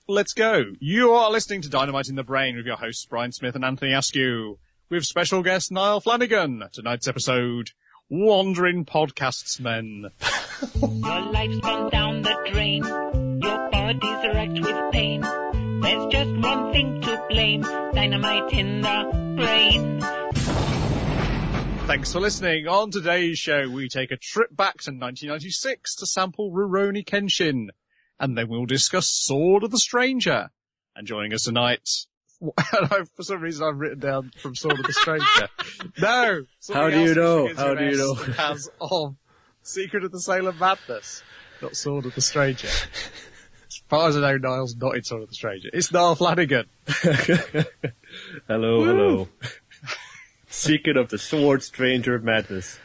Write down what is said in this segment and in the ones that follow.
let's go. You are listening to Dynamite in the Brain with your hosts Brian Smith and Anthony Askew, with special guest Niall Flanagan. Tonight's episode, Wandering Podcasts Men. Your life's gone down the drain. Your body's wrecked with pain. There's just one thing to blame. Dynamite in the brain. Thanks for listening. On today's show, we take a trip back to 1996 to sample Rurouni Kenshin. And then we'll discuss Sword of the Stranger. And joining us tonight, for some reason I've written down from Sword of the Stranger. No! How do you know? How do you know? As of Secret of the Salem Madness, not Sword of the Stranger. As far as I know, Niall's not in Sword of the Stranger. It's Niall Flanagan. Hello, hello. Secret of the Sword Stranger Madness.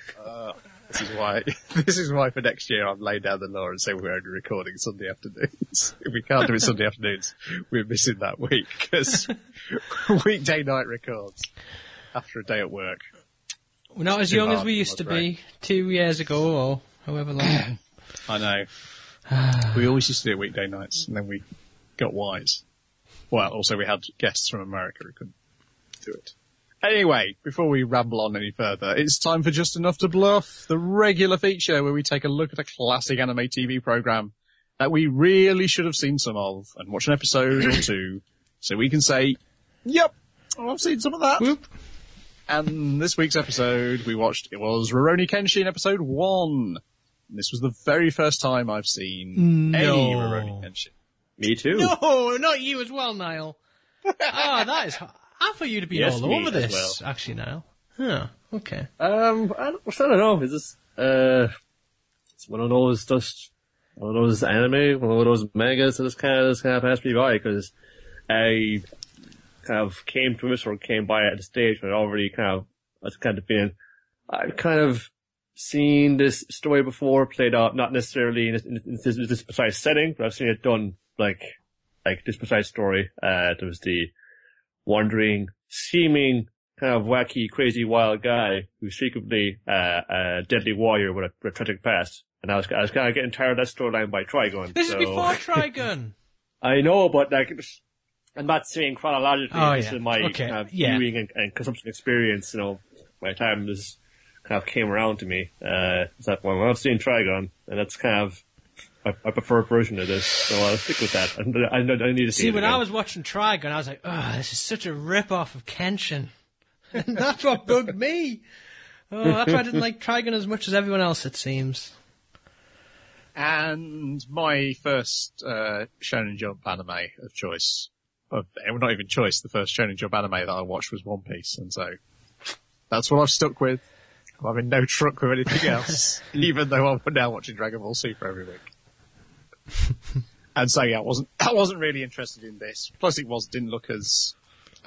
This is why for next year I'm laying down the law and saying we're only recording Sunday afternoons. If we can't do it Sunday afternoons, we're missing that week, because weekday night records after a day at work. We're not as young as we used to be 2 years ago, or however long. I know. We always used to do weekday nights, and then we got wise. Well, also we had guests from America who couldn't do it. Anyway, before we ramble on any further, it's time for Just Enough to Bluff, the regular feature where we take a look at a classic anime TV program that we really should have seen some of, and watch an episode or two, so we can say, yep, I've seen some of that. Whoop. And this week's episode we watched, it was Rurouni Kenshin episode 1. And this was the very first time I've seen any Rurouni Kenshin. Me too. No, not you as well, Niall. That is... I thought you'd be all over this, actually, Niall. Huh, okay. I don't know. Is this, it's one of those anime, one of those mangas that just kind of passed me by, because I kind of came to it or came by at a stage when I was kind of feeling, I've kind of seen this story before played out, not necessarily in this precise setting, but I've seen it done like this precise story. There was the wandering, seeming, kind of wacky, crazy, wild guy who's secretly a deadly warrior with a tragic past. And I was kind of getting tired of that storyline by Trigun. This is before Trigun. I know, but I'm not saying chronologically. This is my kind of viewing and consumption experience. My time just kind of came around to me. It's like, well, I've seen Trigun, and that's kind of my preferred version of this, so I'll stick with that. I need to see it when again. I was watching Trigun, I was like, this is such a rip-off of Kenshin. And that's what bugged me. That's why I didn't like Trigun as much as everyone else, it seems. And my first Shonen Jump anime of choice, not even choice, the first Shonen Jump anime that I watched was One Piece, and so that's what I've stuck with. I'm having no truck with anything else, even though I'm now watching Dragon Ball Super every week. And so yeah, I wasn't really interested in this. Plus it didn't look as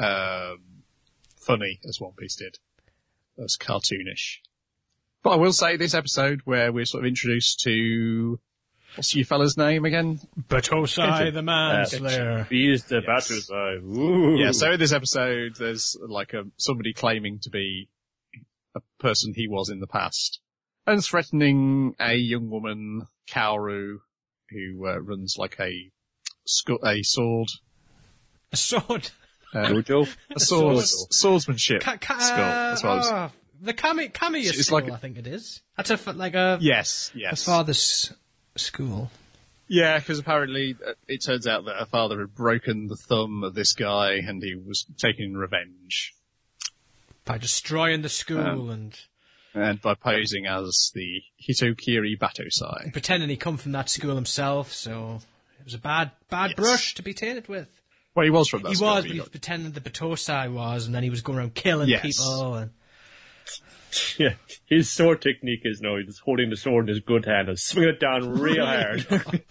funny as One Piece did. It was cartoonish. But I will say this episode where we're sort of introduced to, what's your fella's name again? Batosai the Manslayer. He's the Batosai. Ooh. Yeah, so in this episode there's like somebody claiming to be a person he was in the past and threatening a young woman, Kaoru, who runs like a sword. A sword? Dojo? A swordsmanship school. That's what I was... The Kamiya school, like I think it is. That's Yes. a father's school. Yeah, because apparently it turns out that her father had broken the thumb of this guy and he was taking revenge. By destroying the school and by posing as the Hitokiri Batosai. Pretending he come from that school himself, so it was a bad brush to be tainted with. Well, he was from that school. But he was pretending the Batosai was, and then he was going around killing people. And... Yeah, his sword technique is he's just holding the sword in his good hand and swinging it down real hard.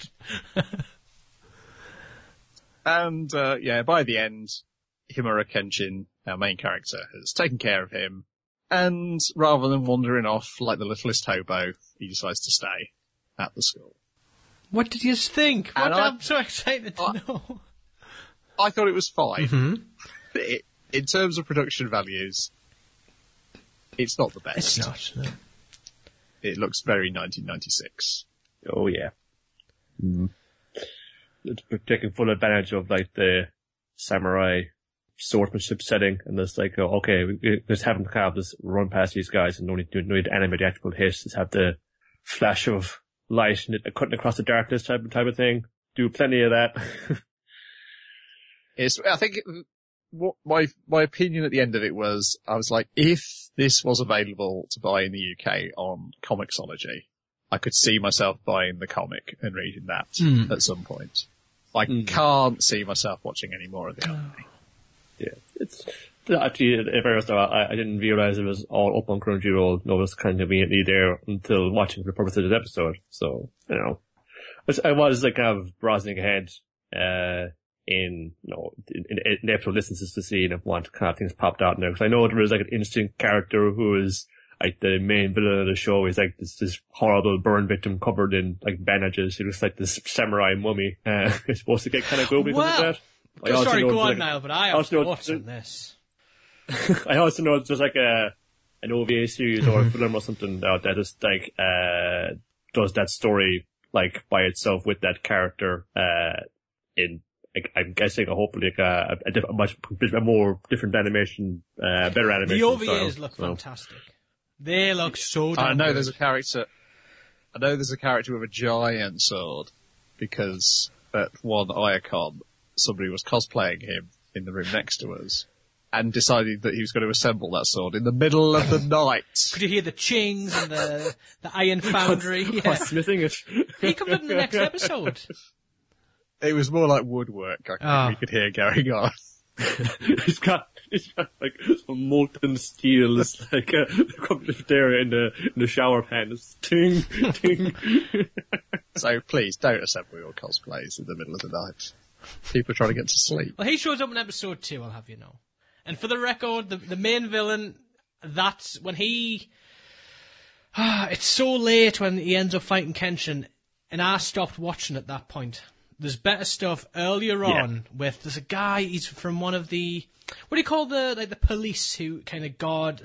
And, by the end, Himura Kenshin, our main character, has taken care of him. And rather than wandering off like the littlest hobo, he decides to stay at the school. What did you think? I'm so excited to know. I thought it was fine. Mm-hmm. In terms of production values, it's not the best. It's not, no. It looks very 1996. Oh, yeah. Mm. taking full advantage of like the samurai swordsmanship setting, and it's like, okay, we just have them kind of just run past these guys and no need to animate the actual hit, just have the flash of light and cutting across the darkness type of thing. Do plenty of that. I think what my opinion at the end of it was, I was like, if this was available to buy in the UK on Comixology, I could see myself buying the comic and reading that at some point. I can't see myself watching any more of the anime. Yeah, it's actually, in fairness though, I didn't realize it was all up on Crunchyroll. No, it was kind of conveniently there until watching for the purpose of this episode. So, I was like kind of browsing ahead, in the episode listens just to see if what kind of things popped out in there. Because I know there was like an interesting character who is like the main villain of the show. He's like this horrible burn victim covered in like bandages. He looks like this samurai mummy. He's supposed to get kind of goopy because of that. Sorry, go on, Niall, but I have thoughts on this. I also know it's just like an OVA series or a film or something that just like does that story like by itself with that character in like, I'm guessing hopefully like a much more different animation, better animation. The OVAs look fantastic. They look so damn I know good. there's a character with a giant sword because at one Iacon somebody was cosplaying him in the room next to us and decided that he was going to assemble that sword in the middle of the night. Could you hear the chings and the iron foundry? Smithing it. He comes up in the next episode. It was more like woodwork, I think we could hear going on. He's got like some molten steel. It's like there in the shower pan. It's ting, ting. So please don't assemble your cosplays in the middle of the night. People are trying to get to sleep. Well, he shows up in episode 2, I'll have you know. And for the record, the main villain, that's when he... it's so late when he ends up fighting Kenshin, and I stopped watching at that point. There's better stuff earlier on with... There's a guy, he's from one of the... What do you call the police who kind of guard...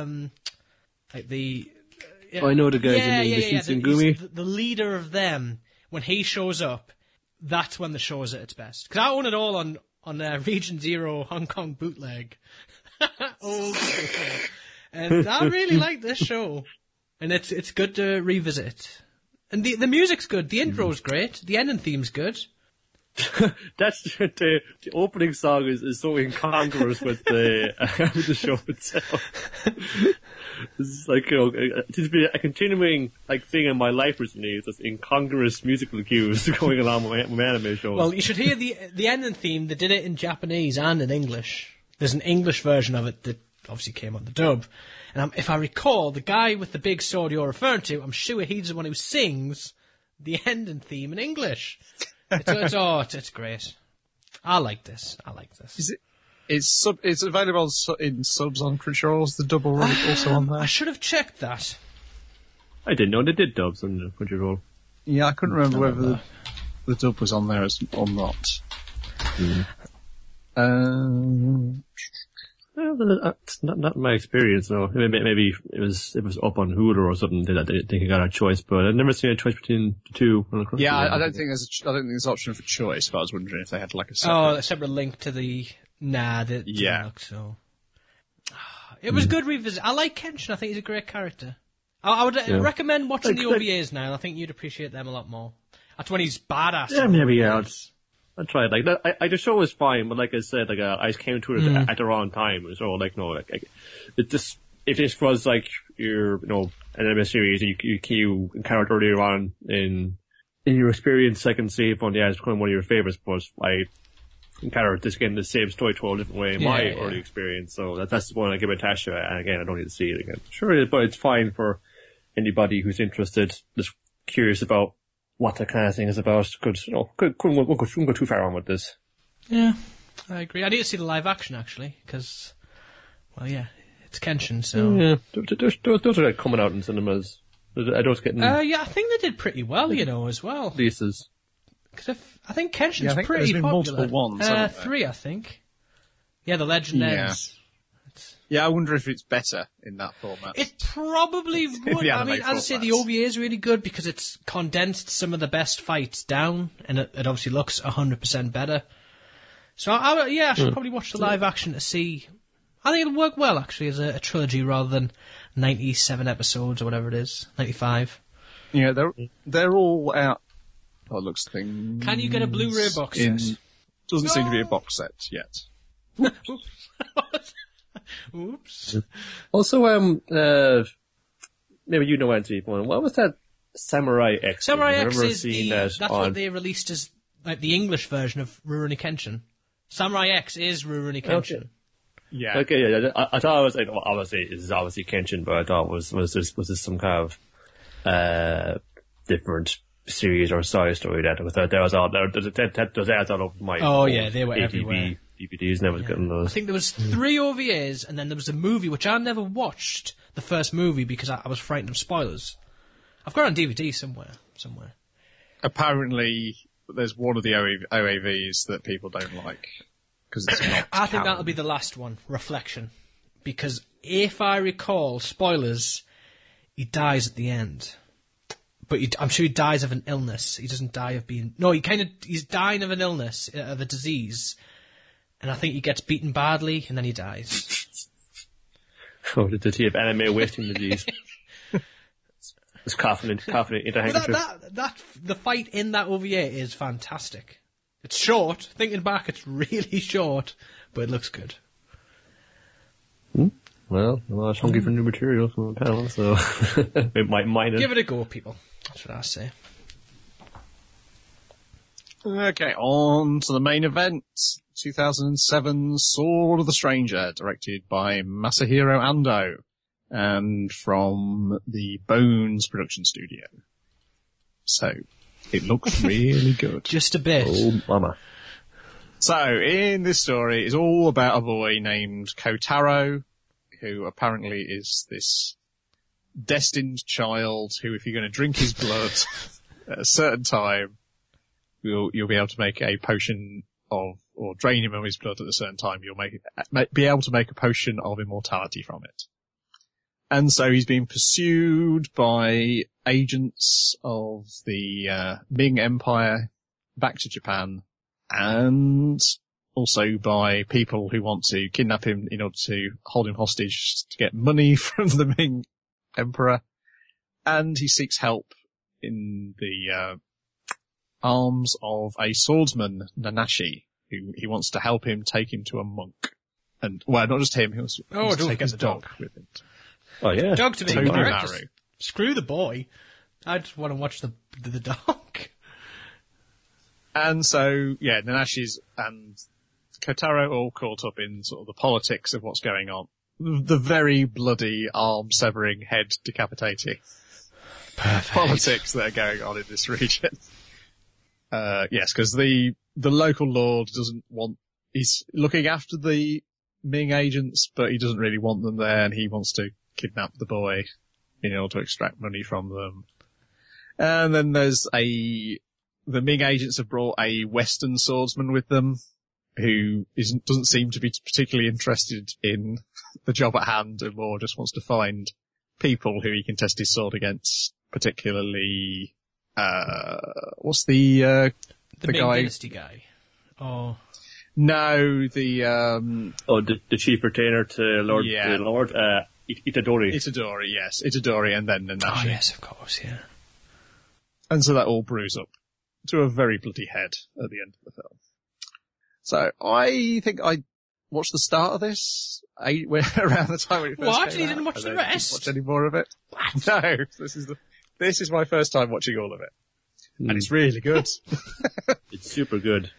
like the... I know the guys in the Shinsengumi. The leader of them, when he shows up, that's when the show's at its best. Because I own it all on Region Zero Hong Kong bootleg. Old school. And I really like this show. And it's good to revisit it. And the music's good. The intro's great. The ending theme's good. That's the opening song is so incongruous with the show itself. It's like, to be a continuing like thing in my life recently is this incongruous musical cues going along with anime shows. Well, you should hear the ending theme. They did it in Japanese and in English. There's an English version of it that obviously came on the dub. And if I recall, the guy with the big sword you're referring to, I'm sure he's the one who sings the ending theme in English. It's great. I like this. Is it? It's available in subs on Crunchyroll. Is the dub already also on there? I should have checked that. I didn't know they did dubs on Crunchyroll. Yeah, I couldn't remember whether the dub was on there or not. Well, not my experience. No, maybe it was up on Hulu or something. I didn't think I got a choice, but I've never seen a choice between the two. Yeah, I don't think there's an option for choice. But I was wondering if they had like a separate link to the. Nah, that didn't look so. It was good revisit. I like Kenshin. I think he's a great character. I would recommend watching the OVAs now. I think you'd appreciate them a lot more. That's when he's badass. Yeah, maybe I'll try it. Like that, the show was fine, but like I said, like I came to it at the wrong time. So like no, it just if this was like your an anime series you encountered earlier on in your experience, I can see if it's kind of one of your favorites. But I encountered this again the same story told a different way in my early experience. So that's the one I give attached to it. And again, I don't need to see it again. Sure, but it's fine for anybody who's interested, just curious about what that kind of thing is about. Couldn't go too far on with this. Yeah, I agree. I need to see the live action actually, because, it's Kenshin, so. Yeah, those are like coming out in cinemas. Are those getting? I think they did pretty well, as well. Releases. Because I think Kenshin's I think pretty there's been popular. multiple ones. 3, I think. Yeah, The Legend Ends. Yeah, I wonder if it's better in that format. It probably would. The I anime mean, as I say, the formats. OVA is really good because it's condensed some of the best fights down, and it obviously looks 100% better. So, I should probably watch the live action to see. I think it'll work well, actually, as a trilogy rather than 97 episodes or whatever it is. 95. Yeah, they're all out. Oh, it looks things. Can you get a Blu-ray box set? Doesn't seem to be a box set yet. Oops. Also, maybe you know, Anthony, what was that Samurai X? Samurai I've X never is seen that's that what on. they released as like the English version of Rurouni Kenshin. Samurai X is Rurouni Kenshin. Okay. Yeah. Okay, yeah. I thought it was, obviously, this is obviously Kenshin, but I thought was this some kind of, different series or side story that was out there. Those ads all over my they were ATV everywhere. DVDs, and I was getting I those. think there was 3 OVAs, and then there was a movie, which I never watched, the first movie, because I was frightened of spoilers. I've got it on DVD somewhere. Apparently, there's one of the OAVs that people don't like. Because it's not I think canon. that'll be the last one, Reflection. Because if I recall, spoilers, he dies at the end. But I'm sure he dies of an illness. He doesn't die of being... No, he's dying of an illness, of a disease. And I think he gets beaten badly, and then he dies. Oh, did he have anime wasting disease? It's coughing into handkerchief. The fight in that OVA is fantastic. It's short. Thinking back, it's really short, but it looks good. Well, I was hungry for new material from the panel, so it might mind it. Give it a go, people. That's what I say. Okay, on to the main event. 2007 Sword of the Stranger, directed by Masahiro Ando, and from the Bones production studio. So, it looks really good. Just a bit. Oh, mama. So, in this story, it's all about a boy named Kotaro, who apparently is this destined child who, if you're going to drink his blood at a certain time, you'll be able to make a potion of, or drain him of his blood at a certain time, you'll be able to make a potion of immortality from it. And so he's being pursued by agents of the Ming Empire back to Japan, and also by people who want to kidnap him in order to hold him hostage to get money from the Ming Emperor. And he seeks help in the arms of a swordsman, Nanashi, who he wants to help him take him to a monk. And, well, not just him, he wants to take his dog with him. Oh, yeah. Dog to be Toby correct. Maru. Screw the boy. I just want to watch the dog. And so, yeah, Nanashi's and Kotaro all caught up in sort of the politics of what's going on. The very bloody arm-severing, head-decapitating politics that are going on in this region. Yes, because the local lord doesn't want... He's looking after the Ming agents, but he doesn't really want them there, and he wants to kidnap the boy in order to extract money from them. And then there's the Ming agents have brought a Western swordsman with them, who doesn't seem to be particularly interested in the job at hand, and more just wants to find people who he can test his sword against, particularly, what's the Ming guy? Dynasty guy. Oh. No, the chief retainer to Lord, Yeah. Itadori. Itadori, yes. Itadori and then Nanashi. Oh, yes, of course, yeah. And so that all brews up to a very bloody head at the end of the film. So I think I watched the start of this around the time when it first What? came You out. didn't watch I the don't rest? Watch any more of it? What? No, this is my first time watching all of it, and it's really good. It's super good.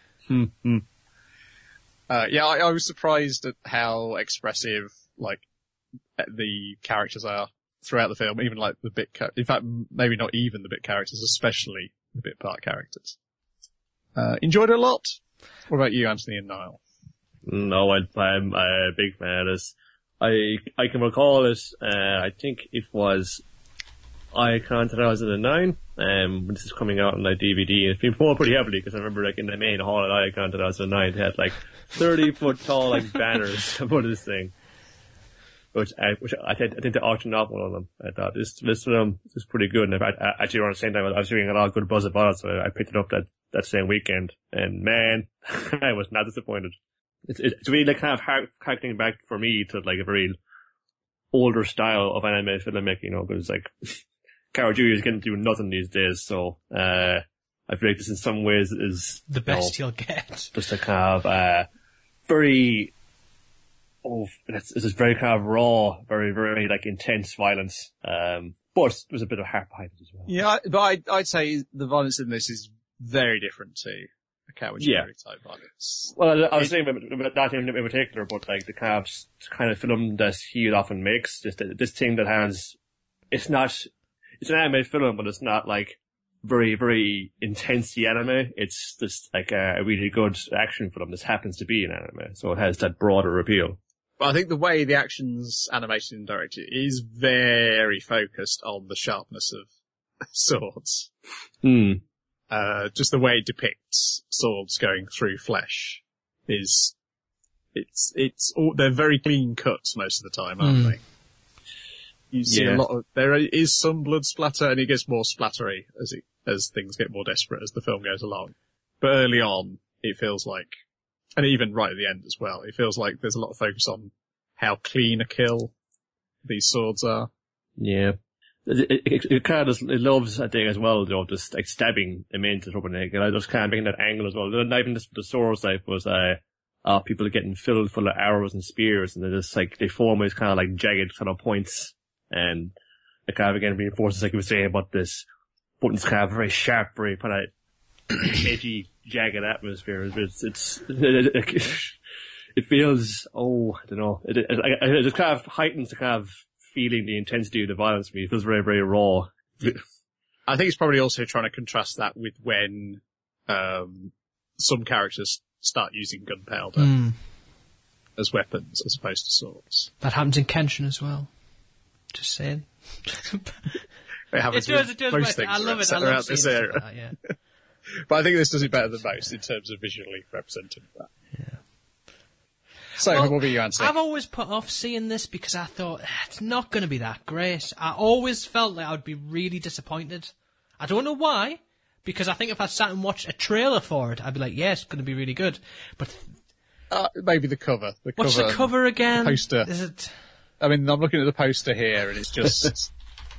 Yeah, I was surprised at how expressive the characters are throughout the film, even like the in fact, maybe not even the bit characters, especially the bit part characters. Enjoyed it a lot. What about you, Anthony and Niall? No, I'm a big fan of this. I can recall it, I think it was Icon 2009, when this is coming out on like DVD, and it's been pulled pretty heavily, because I remember in the main hall at Icon 2009, they had 30-foot tall banners about this thing. which I think they auctioned off one of them. I thought this film is pretty good, and actually around the same time I was hearing a lot of good buzz about it, so I picked it up that same weekend, and man, I was not disappointed. It's really like kind of harkening back for me to like a very older style of anime filmmaking, because like Carol Julia is getting to do nothing these days, so I feel like this in some ways is the best you'll get. Just a kind of very it's just very kind of raw, very, very like intense violence. But there's a bit of heart behind it as well. Yeah, but I'd say the violence in this is very different to a Kawajiri type violence. Well, I was saying about that in particular, but like the kind of film that he often makes, just this thing that has, it's an anime film, but it's not like very, very intensely anime. It's just like a really good action film. This happens to be an anime, so it has that broader appeal. But I think the way the action's animated and directed is very focused on the sharpness of swords. Just the way it depicts swords going through flesh is, they're very clean cuts most of the time, aren't they? You see a lot of, there is some blood splatter, and it gets more splattery as things get more desperate as the film goes along. But early on, it feels like, and even right at the end as well, it feels like there's a lot of focus on how clean a kill these swords are. Yeah. It kind of loves, I think, as well, just like stabbing him into the neck. And I just kind of making that angle as well. Not even just the swords type was, people are getting filled full of arrows and spears, and they're just like, they form as kind of like jagged kind of points. And it kind of again reinforces, like you were saying about this, but it's kind of very sharp, very kind of edgy, jagged atmosphere. It feels, I don't know, it just kind of heightens the kind of feeling, the intensity of the violence for me. It feels very, very raw. I think it's probably also trying to contrast that with when some characters start using gunpowder as weapons as opposed to swords. That happens in Kenshin as well. Just saying. It happens with most things I love it. around this area. Like that, yeah. But I think this does it better than most in terms of visually representing that. Yeah. So, what were you answering? I've always put off seeing this because I thought, it's not going to be that great. I always felt like I would be really disappointed. I don't know why, because I think if I sat and watched a trailer for it, I'd be like, yeah, it's going to be really good. But maybe the cover. What's the cover again? Poster. Is it? I mean, I'm looking at the poster here, and it's just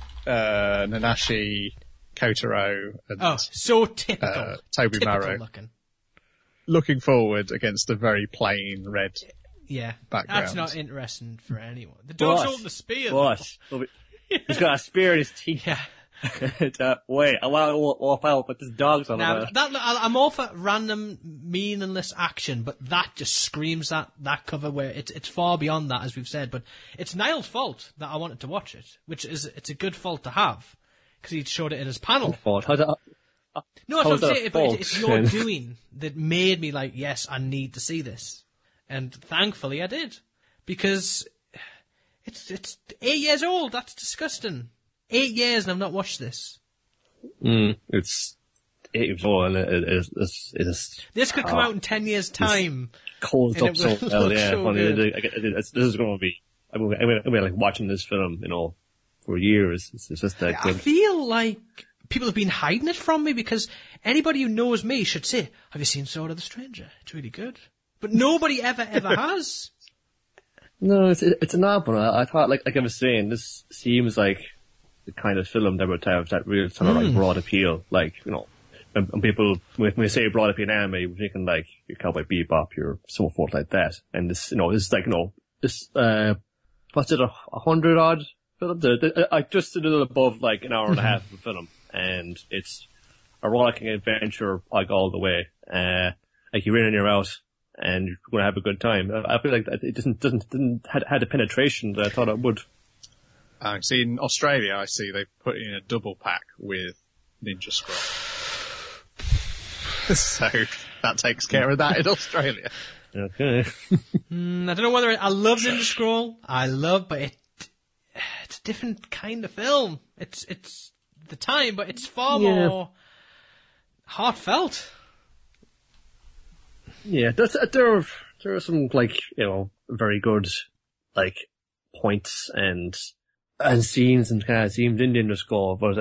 Nanashi, Kotaro, and so typical. Toby Marrow looking forward against a very plain red background. That's not interesting for anyone. The dog's holding the spear. What? He's got a spear in his teeth. Yeah. Wait, I want to walk out, but this dog's on now, I'm all for random, meaningless action, but that just screams that cover where it's far beyond that, as we've said. But it's Niall's fault that I wanted to watch it, which is it's a good fault to have because he showed it in his panel. No, that's what I'm saying. It's your doing that made me like, yes, I need to see this, and thankfully I did because it's 8 years old. That's disgusting. 8 years and I've not watched this. It's 8 years old, and it is. This could come out in 10 years' time. Holds up so well, yeah. So this is going to be. I mean, like watching this film, for years. It's just that good. I feel like people have been hiding it from me because anybody who knows me should say, "Have you seen Sword of the Stranger? It's really good." But nobody ever has. No, it's an odd one. I thought, like I was saying, this seems like the kind of film that would have that real sort of like broad appeal. Like, and people, when we say broad appeal anime, we're thinking like your Cowboy Bebop, your so forth like that. And this, this is like, this, what's it, 100 odd film? I just did it above like an hour and a half of a film. And it's a rollicking adventure, like all the way. Like you're in and you're out, and you're going to have a good time. I feel like it didn't had the penetration that I thought it would. See, in Australia, I see they've put in a double pack with Ninja Scroll. So that takes care of that in Australia. Okay. I don't know whether I love Ninja Scroll. But it's a different kind of film. It's the time, but it's far more heartfelt. Yeah, there are some like very good like points and scenes and kind of seems Indian to score, but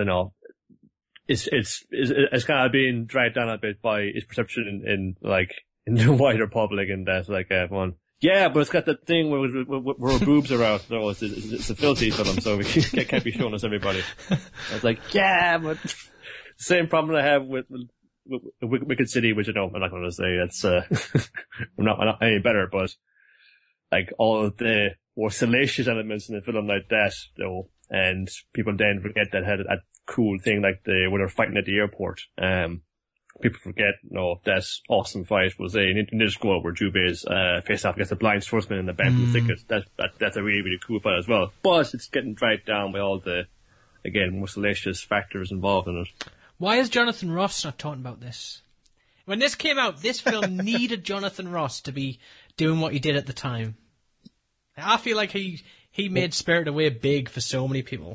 it's kind of being dragged down a bit by its perception in the wider public, and that everyone. Yeah, but it's got that thing where boobs are out. No, it's a filthy film, so we can't be showing us everybody. I was like, yeah, but same problem I have with Wicked City, which I'm not going to say it's I'm not any better, but all of the more salacious elements in a film like that, and people then forget that had a cool thing when they're fighting at the airport. People forget, that awesome fight was a Ninja Squad where Jubei's faced off against the Blind Swordsman in the Band of the Thicket. That's a really, really cool fight as well. But it's getting dragged down by all the, again, more salacious factors involved in it. Why is Jonathan Ross not talking about this? When this came out, this film needed Jonathan Ross to be doing what he did at the time. I feel like he made Spirited Away big for so many people.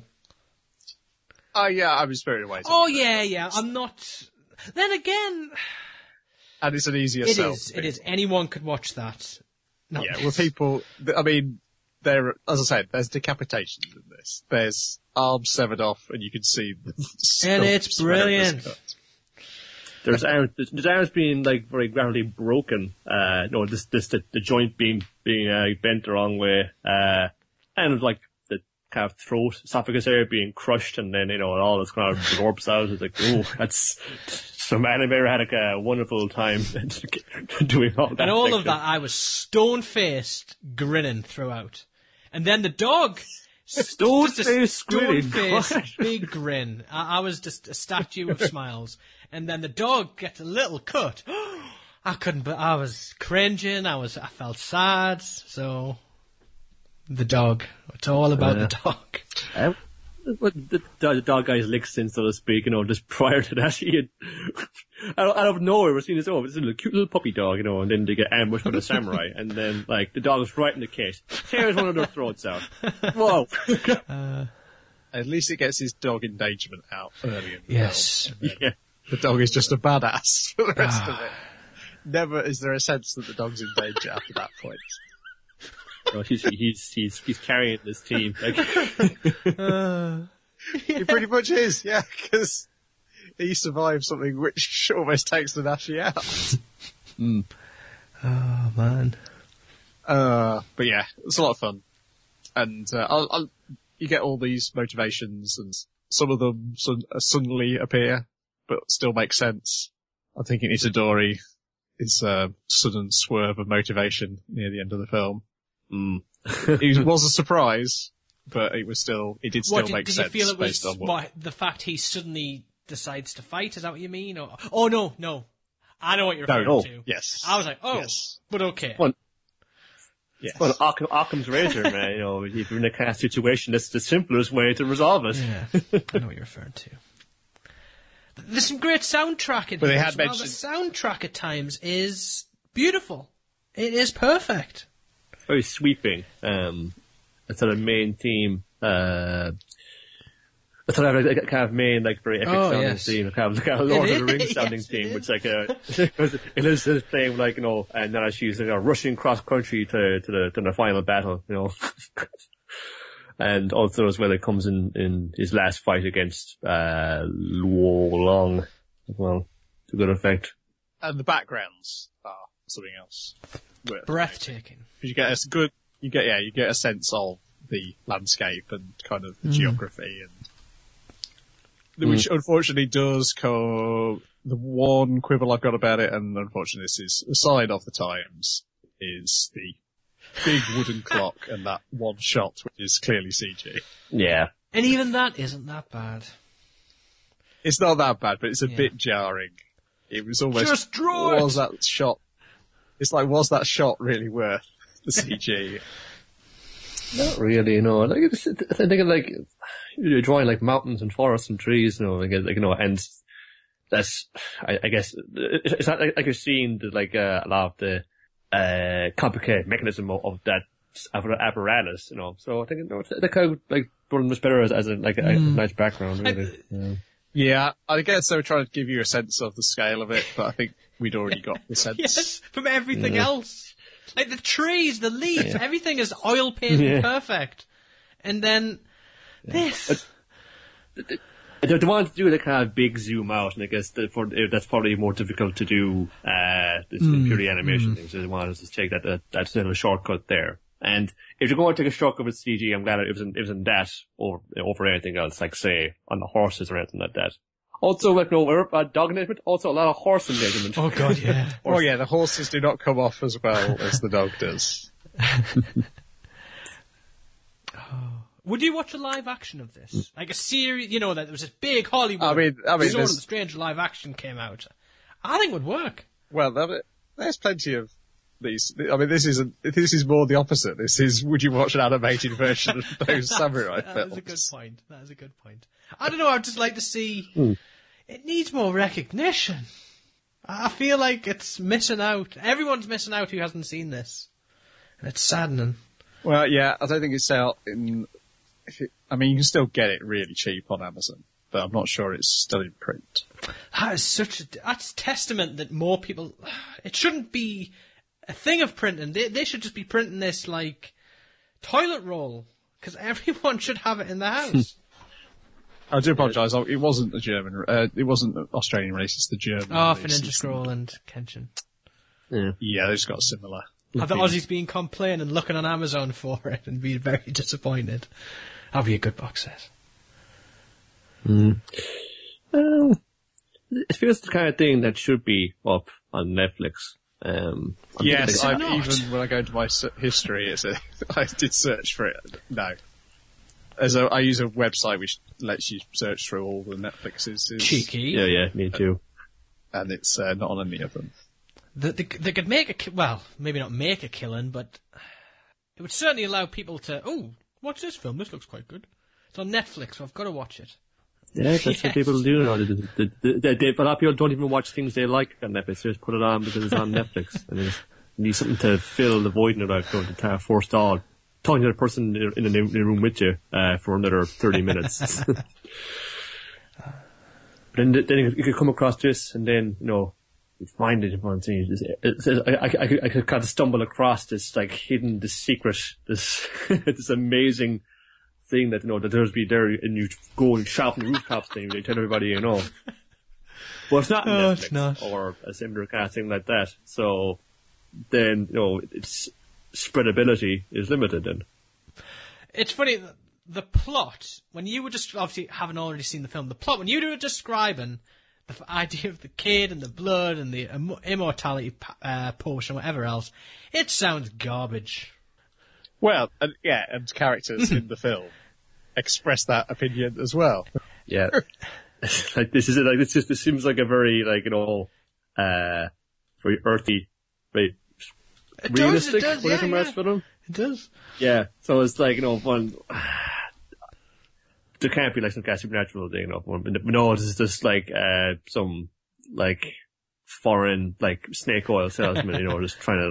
Oh, yeah, I was Spirited Away. Oh, yeah. I'm not... Then again... And it's an easier sell. It is. Anyone could watch that. People... I mean, as I said, there's decapitations in this. There's arms severed off, and you can see... And it's brilliant. There's arms being, very gradually broken. The joint being bent the wrong way. And, the kind of throat, esophagus area being crushed, and then, all this kind of absorbs out. It's that's... Some animator had a wonderful time doing all that. And all of that, I was stone-faced grinning throughout. And then the dog... Stone-faced big grin. I was just a statue of smiles. And then the dog gets a little cut. I was cringing, I felt sad, so... The dog. It's all about the dog. The dog guy's licks in, so to speak, just prior to that, he had, out of nowhere, we're seeing this, it's a cute little puppy dog, and then they get ambushed by the samurai, and then, the dog is right in the case, tears one of their throats out. Whoa! At least it gets his dog endangerment out early in the film. Yeah. The dog is just a badass for the rest of it. Never is there a sense that the dog's in danger after that point. No, he's carrying this team. He pretty much is, yeah, because he survived something which almost takes the Nashi out. Oh, man. But yeah, it's a lot of fun. And you get all these motivations, and some of them suddenly appear, but still make sense. I'm thinking Itadori is a sudden swerve of motivation near the end of the film. It was a surprise, but it did still make sense. Did you feel it was based on the fact he suddenly decides to fight? Is that what you mean? Oh no, I know what you're referring to. Yes, I was like, yes. But okay. Well, yes. Well, Occam's razor, man. If you're in a kind of situation, that's the simplest way to resolve it. Yeah, I know what you're referring to. There's some great soundtrack in here. They had mentioned... The soundtrack at times is beautiful. It is perfect. Very sweeping. It's sort of main theme. It's sort of like a kind of main, very epic sounding theme. Kind of Lord of the Rings sounding theme, which it is playing and then she's rushing cross country to the final battle, And also as well, it comes in his last fight against Luo Long as well, to good effect. And the backgrounds are something else. Breathtaking. You get a sense of the landscape and kind of the geography, and which unfortunately does the one quibble I've got about it, and unfortunately this is a sign of the times, is the big wooden clock and that one shot, which is clearly CG. Yeah. And even that isn't that bad. It's not that bad, but it's a bit jarring. It was almost... Just draw it! Was that shot... It's was that shot really worth the CG? Not really, no. I think you're drawing mountains and forests and trees, and that's, I guess, it's not like you're seeing a lot of the complicated mechanism of that apparatus, So I think the kind of brought much better as a nice background, really. Yeah, I guess they were trying to give you a sense of the scale of it, but I think we'd already got the sense. Yes, from everything else. Like the trees, the leaves, everything is oil painted perfect. And then this. They want to do the kind of big zoom out, and I guess that's probably more difficult to do, this purely animation thing, so they want us to take that little shortcut there. And if you're going to take a shortcut with CG, I'm glad it wasn't that over anything else, like say, on the horses or anything like that. Also, like, dog engagement, also a lot of horse engagement. Oh god, yeah. Oh yeah, the horses do not come off as well as the dog does. Would you watch a live action of this? Like a series, that there was this big Hollywood. I mean, Zone of the Strange live action came out. I think it would work. Well, there's plenty of these. I mean, this is more the opposite. This is, would you watch an animated version of those samurai films? That is a good point. That is a good point. I don't know, I'd just like to see, it needs more recognition. I feel like it's missing out. Everyone's missing out who hasn't seen this. And it's saddening. Well, yeah, I don't think it's out in... you can still get it really cheap on Amazon, but I'm not sure it's still in print. That is that's testament that more people... It shouldn't be a thing of printing. They should just be printing this, like, toilet roll, because everyone should have it in their house. I do apologise. It wasn't the German... it wasn't the Australian release, it's the German release. For Ninja Scroll and Kenshin. Yeah, they just got similar. Have the Aussies been complaining, looking on Amazon for it, and being very disappointed? That'll be a good box set. It feels the kind of thing that should be up on Netflix. Yes, even when I go into my history, I did search for it. No. I use a website which lets you search through all the Netflixes. Cheeky. Yeah, me too. And it's not on any of them. They could make maybe not make a killing, but it would certainly allow people to, watch this film, this looks quite good. It's on Netflix, so I've got to watch it. Yeah, that's what people do now. A lot of people don't even watch things they like on Netflix, they just put it on because it's on Netflix. And they need something to fill the void in it, going to kind of forestall talking to the person in the room with you for another 30 minutes. But then you could come across this, and then, you find it one thing. I could kind of stumble across this hidden, secret, this amazing thing that that there's be there, and you go and shout from the rooftops, and you tell everybody But it's not Netflix, it's not. Or a similar kind of thing like that. So then its spreadability is limited. Then it's funny the plot when you were just obviously haven't already seen the film. The plot when you were describing the idea of the kid and the blood and the immortality potion, whatever else, it sounds garbage. Well, and characters in the film express that opinion as well. Yeah, this seems like a very very earthy, very realistic film. It does. Yeah, so it's one. There can't be some kind of supernatural thing, no, this is just some foreign snake oil salesman, just trying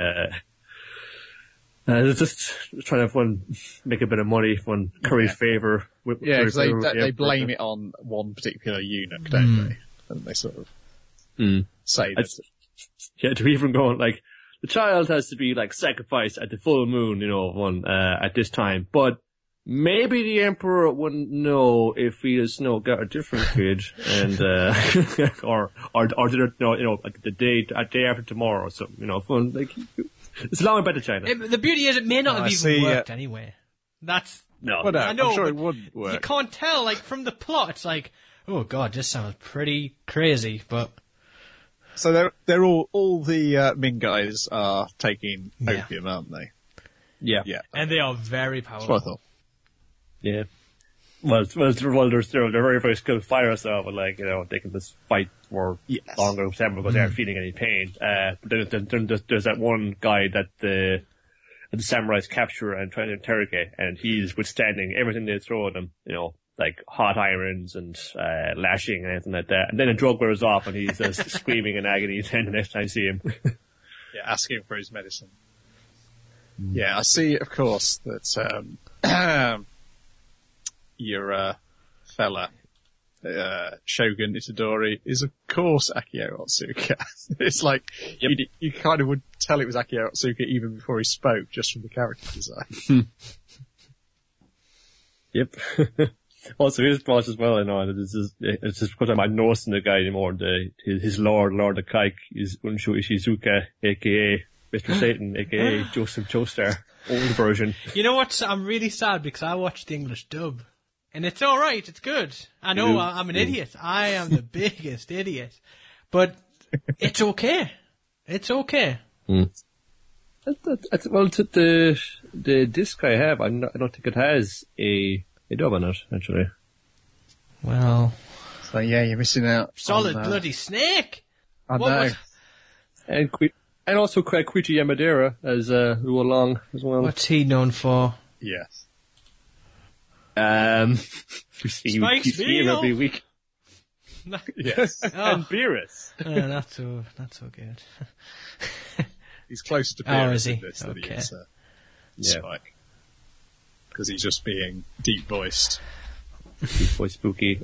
to just trying to make a bit of money, curry favour. Because they blame it on one particular eunuch, don't they? And they sort of say that. Yeah, to even go the child has to be sacrificed at the full moon, at this time, but maybe the emperor wouldn't know if he has got a different kid, and or the day after tomorrow or something. It's a long way better China. The beauty is, it may not have even worked anyway. That's no. Well, no, I know, I'm sure it wouldn't work. You can't tell, from the plot. It's oh god, this sounds pretty crazy, but. So they're all the Ming guys are taking opium, aren't they? Yeah. And they are very powerful. That's what I thought. Yeah. Well, they're very, very skilled fighters, though, but they can just fight for longer time because they aren't feeling any pain. But then there's that one guy that the samurais capture and try to interrogate, and he's withstanding everything they throw at him, hot irons and lashing and anything like that. And then the drug wears off, and he's just screaming in agony then the next time I see him. Asking for his medicine. Yeah, I see, of course, that your fella Shogun Itadori is of course Akio Otsuka. It's like, you kind of would tell it was Akio Otsuka even before he spoke, just from the character design. Yep. Also, his boss as well, I know, it's just because I'm not noticing the guy anymore. His Lord of Kike is Unsho Ishizuka, aka Mr. Satan, aka Joseph Joestar, old version. You know what? I'm really sad because I watched the English dub. And it's alright, it's good. I know I'm an idiot. I am the biggest idiot. But it's okay. It's okay. Well, the disc I have, I don't think it has a dub on it, actually. Well. So yeah, you're missing out. Solid bloody Snake! I know. And also Koichi Yamadera as Luo Long as well. What's he known for? Yes. Spike He's here every week. Yes. And Beerus. Not so good. He's closer to Oh, Beerus is he? in this than he Okay. is Spike. Because he's just being deep-voiced. Deep voice spooky.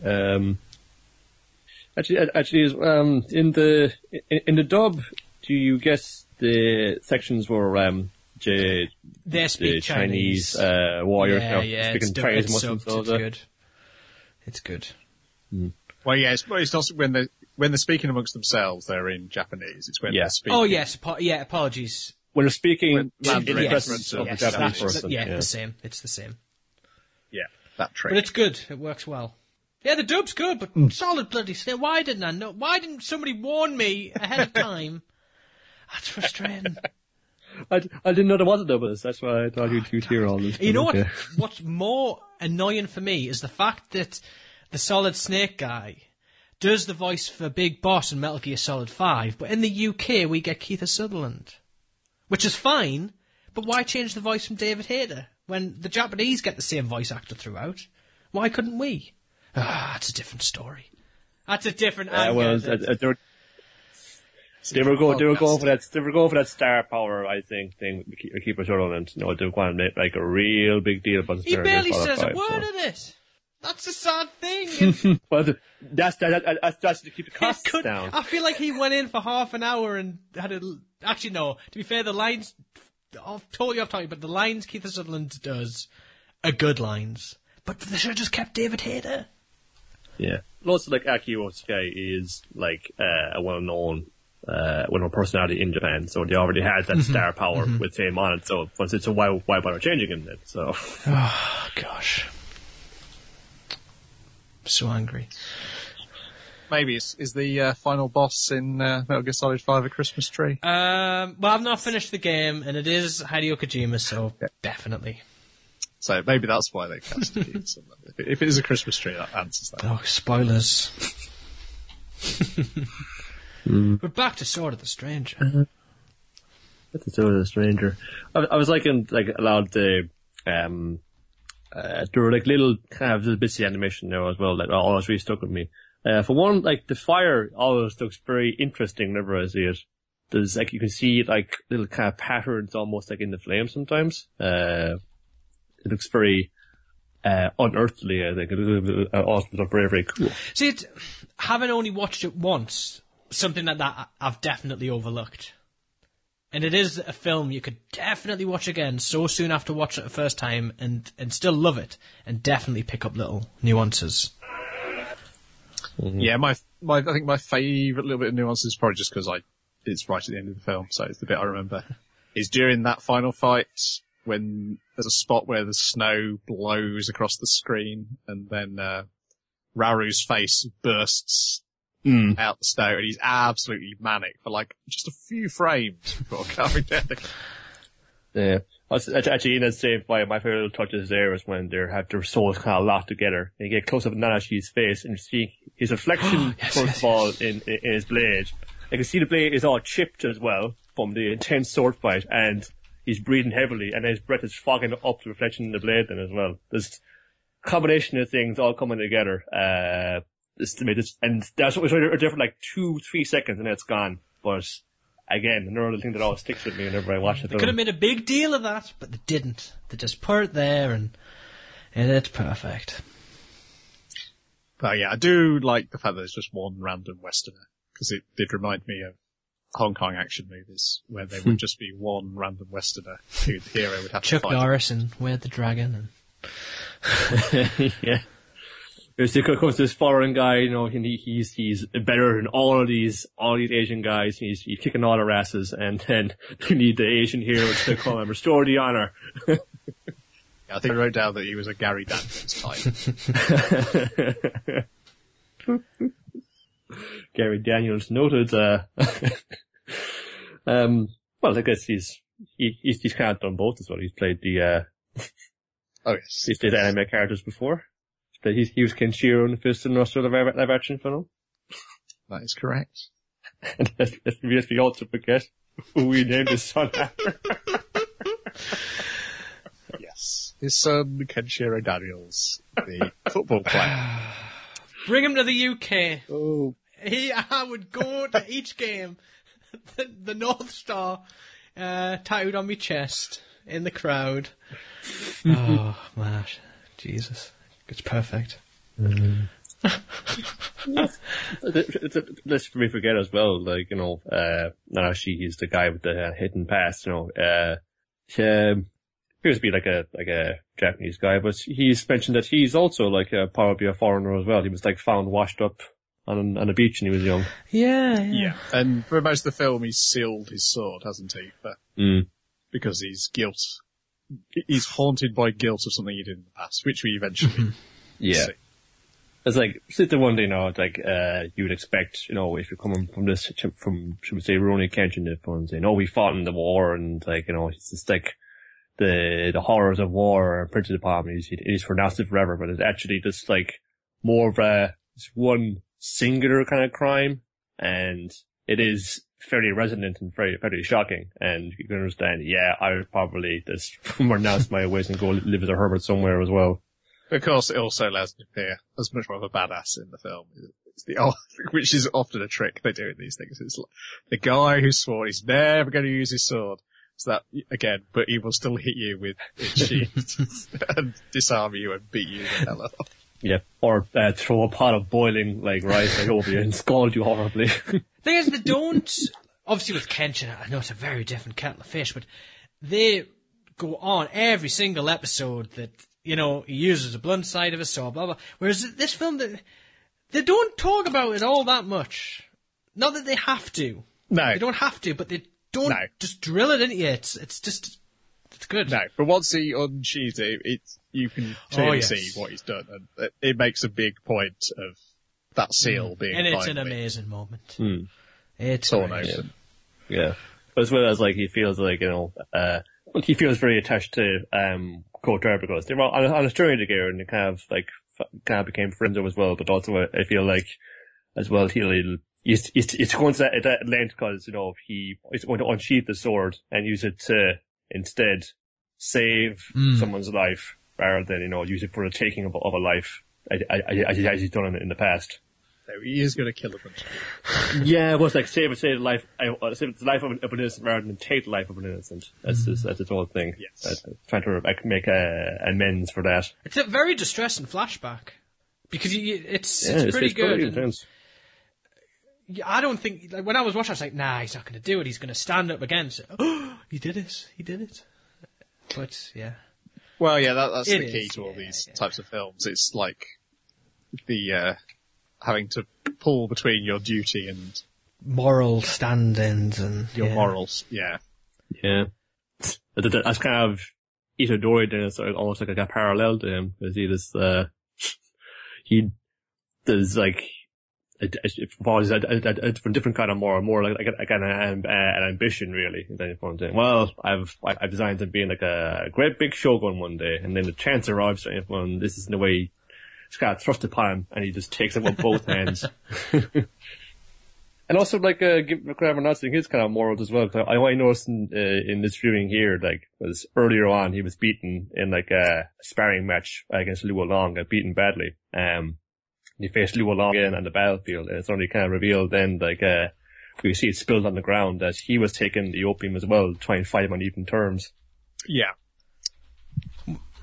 Actually, in the dub, do you guess the sections were They speak Chinese warriors speaking Chinese it's Muslims? subbed, it's good. It's good. Well, yeah, it's not when they're speaking amongst themselves, they're in Japanese. It's when they're speaking. Oh yes, apologies. When they're speaking When in the Mandarin, presence of the Japanese person. The same. It's the same. Yeah, that trick. But it's good. It works well. Yeah, the dub's good, but solid bloody Snake. Why didn't I know? Why didn't somebody warn me ahead of time? That's frustrating. I didn't know there was a dub of this. That's why I thought you'd hear all this. You know what? What's more annoying for me is the fact that the Solid Snake guy does the voice for Big Boss in Metal Gear Solid 5, but in the UK we get Keith Sutherland, which is fine. But why change the voice from David Hayter when the Japanese get the same voice actor throughout? Why couldn't we? That's a different story. That's a different. They were going for that star power, I think, thing with Keeper Sutherland. You know, they were going to make like a real big deal about the He Star barely Wars says a 5, word in it. That's a sad thing. Well, that's to keep the costs down. I feel like he went in for half an hour and had a. Actually, no. To be fair, the lines. Totally off topic, but the lines Keith Sutherland does are good lines. But they should have just kept David Hayter. Yeah. Also, like Akio Otsuka is like a well-known personality in Japan, so they already had that star power with him on it. So, why bother changing him then? So. Oh gosh. So angry. Maybe is the final boss in Metal Gear Solid 5 a Christmas tree? Well, I've not finished the game, and it is Hideo Kojima, so definitely. So maybe that's why they casted him. If it is a Christmas tree, that answers that. Oh, spoilers. We're back to Sword of the Stranger. That's the Sword of the Stranger. I was liking like a lot of the there were like little kind of little bits of animation there as well that always really stuck with me. For one, like the fire always looks very interesting whenever I see it. There's like you can see like little kind of patterns almost like in the flame sometimes. It looks very unearthly. I think it also looks very very cool. See, having only watched it once, something like that I've definitely overlooked. And it is a film you could definitely watch again so soon after watching it the first time and still love it and definitely pick up little nuances. Yeah, I think my favourite little bit of nuance is probably just because it's right at the end of the film, so it's the bit I remember. Is during that final fight when there's a spot where the snow blows across the screen and then Raru's face bursts out the snow and he's absolutely manic for like just a few frames before coming down. Yeah. Actually, in that same fight, my favourite touches there is when they have their souls kind of locked together. And you get close up Nanashi's face and you see his reflection, of all, in his blade. You can see the blade is all chipped as well from the intense sword fight, and he's breathing heavily, and his breath is fogging up the reflection in the blade then as well. There's a combination of things all coming together. And that's what was different, like 2-3 seconds, and then it's gone. But again, another thing that always sticks with me whenever I watch it. They could have made a big deal of that, but they didn't. They just put it there, and it's perfect. But yeah, I do like the fact that there's just one random Westerner, because it did remind me of Hong Kong action movies, where there would just be one random Westerner who the hero would have Chuck to fight. Norris and Where the Dragon. Yeah. There's comes this foreign guy, you know, and he's better than all these Asian guys. He's kicking all their asses, and then you need the Asian hero to come and restore the honor. Yeah, I think I wrote down that he was a Gary Daniels type. Gary Daniels noted. Well, I guess he's kind of done both as well. He's played the Oh yes, he's played anime characters before. But he was Kenshiro in the Fist and Rust of the live action film. that is correct. And let's be also forget who we named his son after. Yes, his son Kenshiro Daniels, the football player. Bring him to the UK. Oh, I would go to each game, the North Star tattooed on my chest in the crowd. Oh, man. Jesus. It's perfect. Let's me forget as well, like, you know, Narashi, he's the guy with the hidden past, you know, he appears to be like a Japanese guy, but he's mentioned that he's also like probably a foreigner as well. He was like found washed up on a beach when he was young. yeah. And for most of the film, he's sealed his sword, hasn't he? Because he's haunted by guilt of something he did in the past, which we eventually see. It's like, it's the one thing, you know, like, you would expect, you know, if you're coming from this, from, should we say, Rurouni Kenshin, if one saying, oh, we fought in the war, and like, you know, it's just like, the horrors of war are printed upon me. It is pronounced forever, but it's actually just like, more of just one singular kind of crime, and it is fairly resonant and very shocking, and you can understand, yeah, I would probably just renounce my ways and go live as a hermit somewhere as well. Of course, it also allows him to appear as much more of a badass in the film. It's which is often a trick they do in these things. It's like the guy who swore he's never going to use his sword. So that, again, but he will still hit you with its sheath and disarm you and beat you the hell up. Yeah, or throw a pot of boiling like rice like over you and scald you horribly. Thing is, they don't. Obviously, with Kenshin, I know it's a very different kettle of fish, but they go on every single episode that, you know, he uses the blunt side of his sword, blah blah. Whereas this film, they don't talk about it all that much. Not that they have to. No, they don't have to, but they don't just drill it into you. It's good. No, but once he unsheathes it, you can clearly see what he's done, and it makes a big point of that seal being. And it's an amazing moment. It's torn open. Yeah, but as well as like he feels like, you know, well, he feels very attached to KOTOR because they were on a journey together, and they kind of became friends as well. But also, I feel like as well it's going to that length because, you know, he's going to unsheath the sword and use it to instead save someone's life rather than, you know, use it for the taking of a life as he's done in the past. So he is going to kill a bunch of people. Yeah, but it's like save the life of an innocent rather than take the life of an innocent. That's its whole thing. Yes. Trying to make amends for that. It's a very distressing flashback because it's pretty good. Pretty intense. I don't think, like, when I was watching, I was like, nah, he's not going to do it. He's going to stand up against it. Oh, he did it. But, yeah. Well, yeah, that's the key to all these types of films. It's like the having to pull between your duty and moral standings and your morals. Yeah. Yeah. That's kind of Itadori, then it's almost like a parallel to him, because he does like a different kind of more like an ambition, really. Well, I've designed to be like a great big shogun one day, and then the chance arrives, and this is the way it's kind of thrust upon him, and he just takes it with both hands. And also, like, give McCraven announcing his kind of morals as well. I noticed in this viewing here, like, was earlier on, he was beaten in like a sparring match against Liu Long, beaten badly. He faced Liu Long again on the battlefield, and it's only kind of revealed then, like, we see it spilled on the ground that he was taking the opium as well, to try and fight him on even terms. Yeah.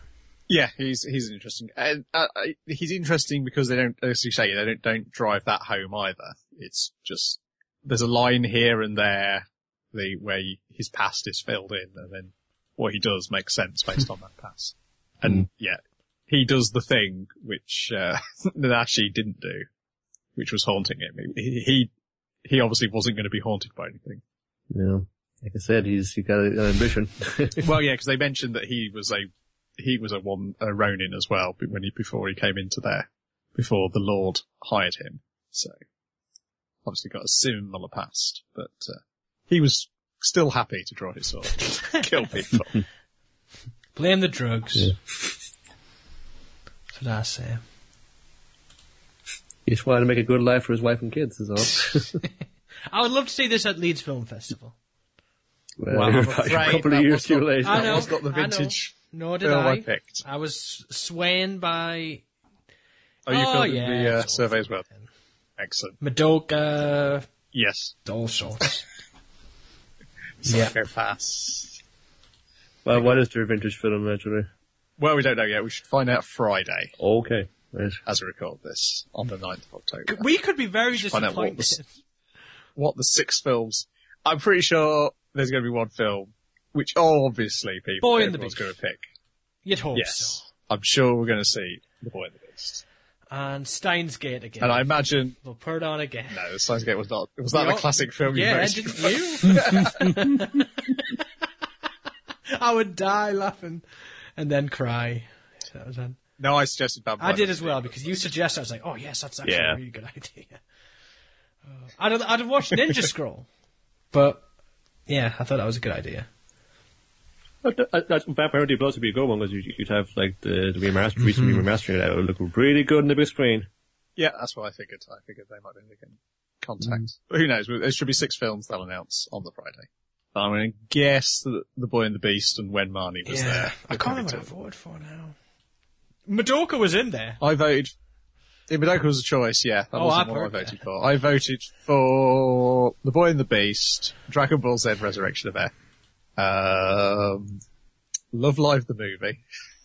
Yeah, he's interesting. And he's interesting because they don't, as you say, they don't drive that home either. It's just, there's a line here and there, where his past is filled in, and then what he does makes sense based on that past. And yeah, he does the thing which, Nashi didn't do, which was haunting him. He obviously wasn't going to be haunted by anything. Yeah. Like I said, he got an ambition. Well, yeah, because they mentioned that he was a Ronin as well before he came into there, before the Lord hired him. So, obviously got a similar past, but he was still happy to draw his sword, kill people. Blame the drugs. Yeah. That's what I say. He just wanted to make a good life for his wife and kids, is all. I would love to see this at Leeds Film Festival. Well, you're a couple of years too late. I know. That was not the vintage. Nor did I picked. I was swaying by... Oh, you filled in the survey as well. Excellent. Madoka. Yes. All sorts. Psycho Pass. Well, what is their vintage film, actually? Well, we don't know yet. We should find out Friday. Okay. Right. As we record this, on the 9th of October. We could be very disappointed. What the 6 films... I'm pretty sure there's going to be one film, which obviously everyone's going to pick. You'd hope so. I'm sure we're going to see The Boy and the Beast. And Steins Gate again. And I imagine... We'll put it on again. No, Steins Gate was not... Was that the classic film you mentioned? Didn't you? I would die laughing and then cry. That was fun. No, I suggested Bad Blood. I did as well, because you suggested, I was like, oh yes, that's actually a really good idea. I'd have watched Ninja Scroll. But, yeah, I thought that was a good idea. Vampire Hunter Blood would be a good one, because you'd have, like, the recent remastering that would look really good on the big screen. Yeah, that's what I figured. I figured they might be making contact. But who knows? There should be 6 films they'll announce on the Friday. I'm going to guess that The Boy and the Beast and When Marnie was there. I can't remember what I voted for now. Madoka was in there. I voted... Yeah, Madoka was a choice, yeah. That wasn't what I voted for. I voted for The Boy and the Beast, Dragon Ball Z Resurrection of F, Love Live the movie.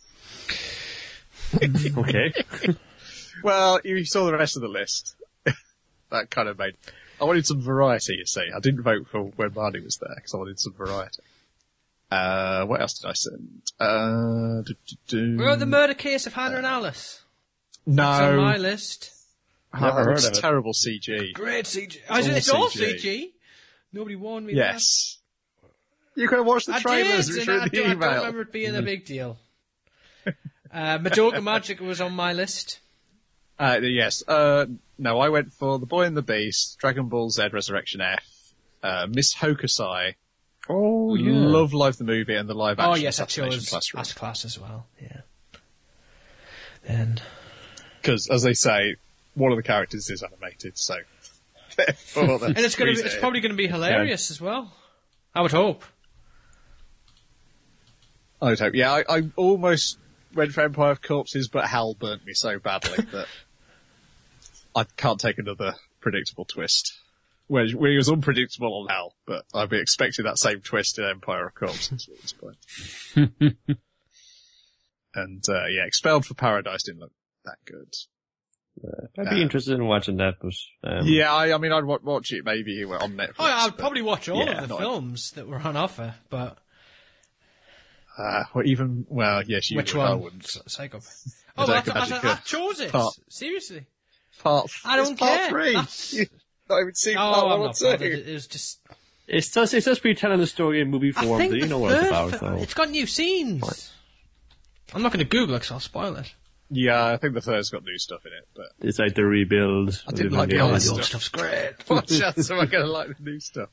Okay. Well, you saw the rest of the list. That kind of made... I wanted some variety, you see. I didn't vote for When Marnie was there, because I wanted some variety. What else did I send? The Murder Case of Hannah and Alice. No. That's on my list. Never heard of it. Terrible CG. Great CG. It's all CG. Nobody warned me. Yes. You could have watched the trailers. I don't remember it being a big deal. Madoka Magic was on my list. Yes. No, I went for The Boy and the Beast, Dragon Ball Z Resurrection F, Miss Hokusai. Oh, yeah. Love Live the movie and the live action. Oh, yes, I chose Class as well. Yeah. And... Because, as they say, one of the characters is animated, so therefore, and it's probably going to be hilarious as well. I would hope. I would hope. Yeah, I almost went for Empire of Corpses, but Hell burnt me so badly that I can't take another predictable twist. Where he was unpredictable on Hell, but I'd be expecting that same twist in Empire of Corpses at this point. And Expelled for Paradise didn't look that good. I'd be interested in watching that, but... I mean, I'd watch it maybe on Netflix. Oh, I'd probably watch all of the films that were on offer, but... Which one? I wouldn't. Psychopath. Oh, I chose it. Seriously. I don't care. Part 3. You've not even seen part 1 or 2. It was just... It's just be telling the story in movie form, so you know what it's about. So. It's got new scenes. What? I'm not going to Google it because I'll spoil it. Yeah, I think the third's got new stuff in it, but... It's like the rebuild. I didn't like the old stuff's great. Watch out, so I'm going to like the new stuff.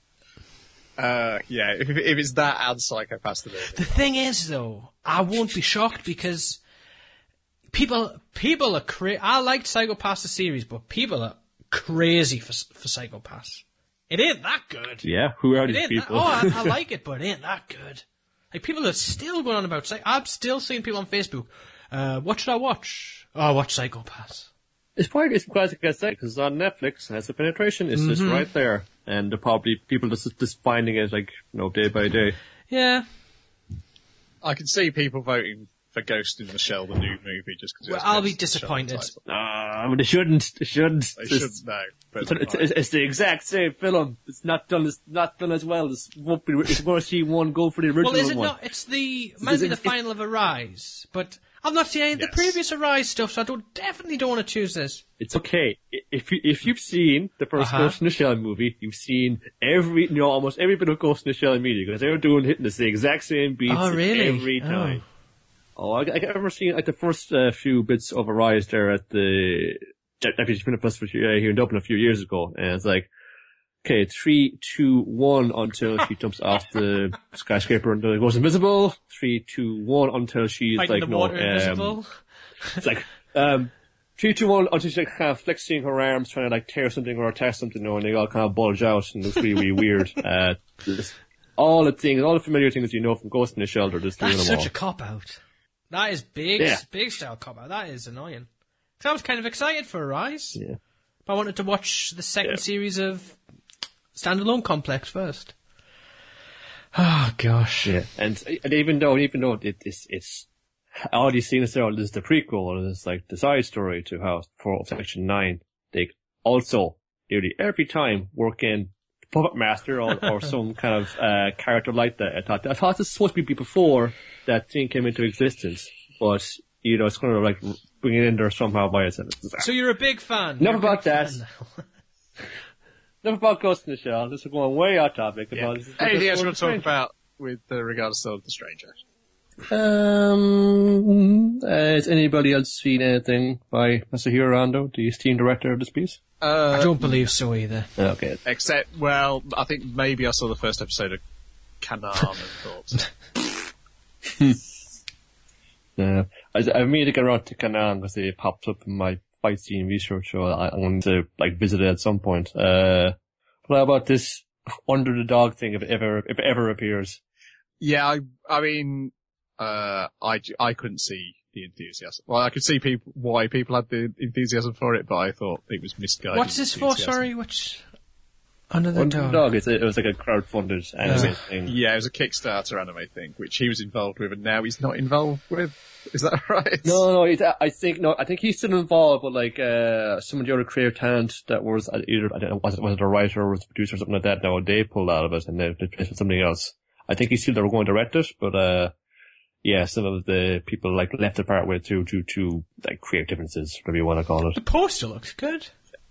If it's that and Psychopath the movie. The thing is, though, I won't be shocked because people are crazy. I liked Psychopath the series, but people are crazy for Psychopath. It ain't that good. Yeah, who are these people? I like it, but it ain't that good. Like, people are still going on about I'm still seeing people on Facebook. What should I watch? Oh, I watch Psychopath. It's probably as classic as that, because it's on Netflix, and has the penetration, it's just right there. And probably people just finding it, like, day by day. Yeah. I can see people voting for Ghost in the Shell, the new movie, just because. Well, I'll be disappointed. But they shouldn't. They shouldn't know. But It's the exact same film. It's not done as well. It's worth seeing one go for the original Well, is it one. not? It's maybe the final of Arise, but I've not seen any of the previous Arise stuff, so I definitely don't want to choose this. It's okay. If you've seen the first Ghost in the Shell movie, you've seen almost every bit of Ghost in the Shell media, because they were hitting the exact same beats every time. I remember seeing like the first few bits of Arise there at the Deputy Film Festival here in Dublin a few years ago, and it's like, okay, 3, 2, 1 until she jumps off the skyscraper and goes invisible. 3, 2, 1 until she's Fighting like the water invisible. It's like 3, 2, 1 until she's like kind of flexing her arms, trying to like tear something or attach something, and they all kind of bulge out, and it looks really, really weird. All the familiar things you know from Ghost in the Shell, they're just doing them all. That's such a cop out. That is big style cop out. That is annoying. Because I was kind of excited for Arise. Yeah. But I wanted to watch the second series of Standalone Complex first. Oh gosh. Yeah. And even though it's all these scenes there, there's the prequel, and it's like the side story to how for Section 9, they also nearly every time work in Puppet Master or some kind of character like that. I thought this was supposed to be before that thing came into existence, but it's kind of like bringing it in there somehow by itself. So you're a big fan. Enough about that. Enough about Ghost in the Shell. This is going way off topic. anything else you want to talk about with regards to The Stranger? Has anybody else seen anything by Masahiro Ando, the esteemed director of this piece? I don't believe so either. Okay. Except, I think maybe I saw the first episode of Kanan and thought. I mean to get around to Kanan because it popped up in my fight scene research, so I want to visit it at some point. But how about this Under the Dog thing if it ever appears? Yeah, I mean, I couldn't see the enthusiasm. Well, I could see why people had the enthusiasm for it, but I thought it was misguided. What's this for? Sorry, which Under the Dog? It was like a crowdfunded anime thing. Yeah, it was a Kickstarter anime thing, which he was involved with, and now he's not involved with. Is that right? No. I think he's still involved, but like some of the other creative talent that was either I don't know was it a writer or was a producer or something like that. No, they pulled out of it and they replaced with something else. I think he's still there going to direct it, but some of the people left the part with due to creative differences, whatever you want to call it. The poster looks good.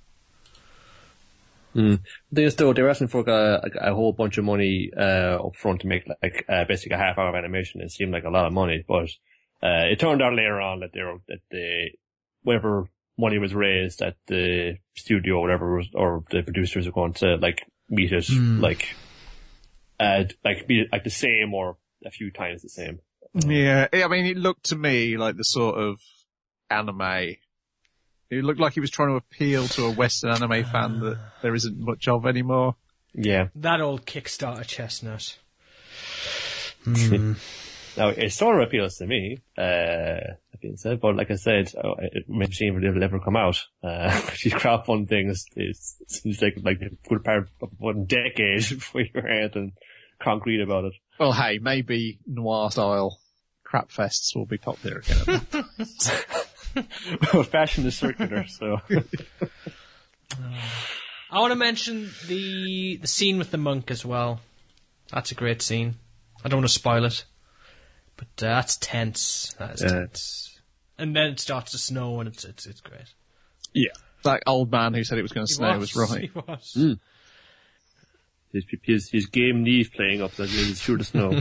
The thing is, though, they were asking for a whole bunch of money up front to make basically a half hour of animation. It seemed like a lot of money, but it turned out later on that whatever money was raised at the studio or whatever or the producers were going to meet it be the same or a few times the same. Yeah, I mean, it looked to me like the sort of anime. It looked like he was trying to appeal to a Western anime fan that there isn't much of anymore. Yeah. That old Kickstarter chestnut. Now, it sort of appeals to me, that being said, but like I said, it may seem if it'll ever come out. These crowdfund things, it seems like a good part of 1 decade before you're anything concrete about it. Well, hey, maybe noir-style crap fests will be popular again. Well, fashion is circular, so. I want to mention the scene with the monk as well. That's a great scene. I don't want to spoil it, but that's tense. That is tense. And then it starts to snow, and it's great. Yeah, that old man who said it was going to snow was right. He was. His game knees playing up, that it's sure to snow.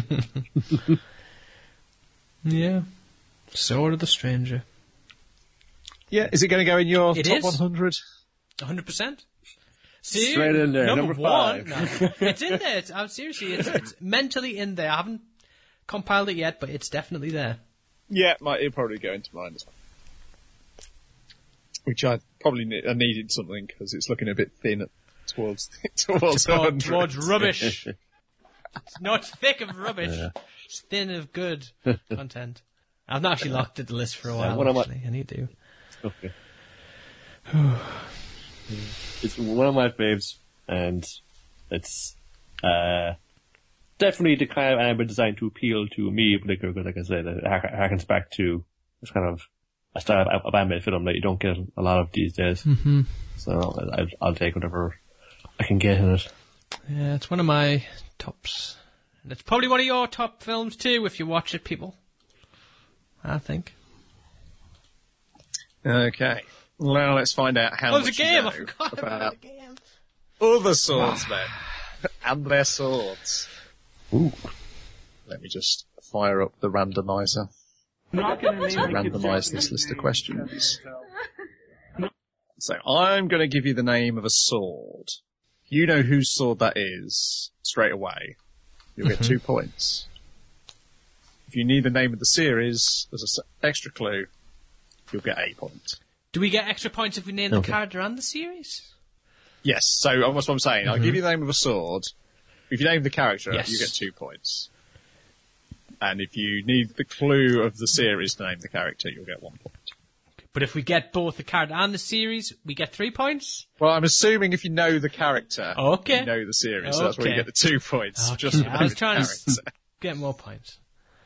Yeah. Sword of the Stranger. Yeah, is it going to go in your top is. 100? 100%. See, straight in there, number 5. No. It's in there. Seriously, it's mentally in there. I haven't compiled it yet, but it's definitely there. Yeah, it'll probably go into mine as well. Which I probably needed something because it's looking a bit thin towards 100. Towards rubbish. It's not thick of rubbish. Yeah. It's thin of good content. I've not actually looked at the list for a while, actually. I need to. Okay. It's one of my faves, and it's definitely the kind of anime designed to appeal to me in particular, because like I said, it harkens back to this kind of a style of anime film that you don't get a lot of these days. Mm-hmm. So I'll take whatever I can get in it. Yeah, it's one of my tops. And it's probably one of your top films too, if you watch it, people. I think. Okay. Well, let's find out how there's much a game! you I know forgot about the game. other swordsmen and their swords. Ooh. Let me just fire up the randomizer. Randomize this list of questions. So I'm going to give you the name of a sword. You know whose sword that is straight away. You'll get 2 points. If you need the name of the series as an extra clue, you'll get a point. Do we get extra points if we name the character and the series? Yes, so that's what I'm saying. I'll give you the name of a sword. If you name the character, you get 2 points. And if you need the clue of the series to name the character, you'll get 1 point. But if we get both the character and the series, we get 3 points? Well, I'm assuming if you know the character, you know the series, so that's where you get the 2 points. Okay. Just I was trying to get more points.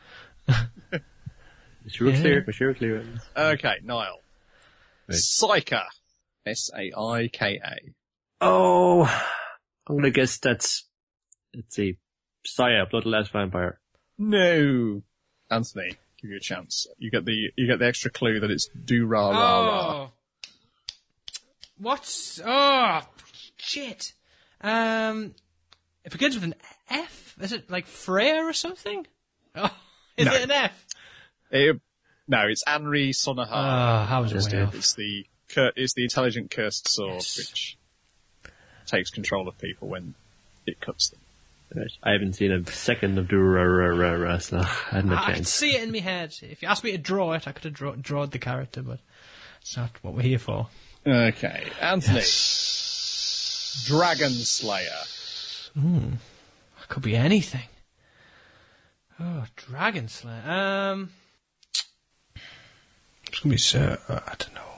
Sure clear. Okay, Niall. Right. Saika. Saika. Oh, I'm gonna guess let's see, Saya, Blood of the Last Vampire. No. Anthony, give you a chance. You get the extra clue that it's do ra ra ra. What's... Oh, shit. It begins with an F? Is it like Freya or something? Oh, is it an F? No, it's Anri Sonohara. How was it way off? It's the intelligent cursed sword, which takes control of people when it cuts them. Right. I haven't seen a second of Dura, so I had no chance. I can see it in my head. If you asked me to draw it, I could have drawn the character, but it's not what we're here for. Okay, Anthony. Yes. Dragon Slayer. That could be anything. Oh, Dragon Slayer. It's gonna be I don't know.